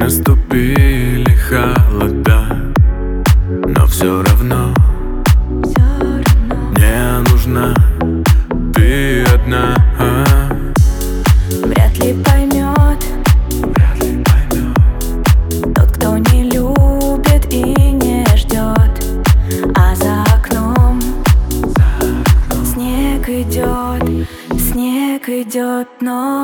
наступили холода, но все равно мне нужна ты одна. Вряд ли поймет тот, кто не любит и не ждет, а за окном снег идет, но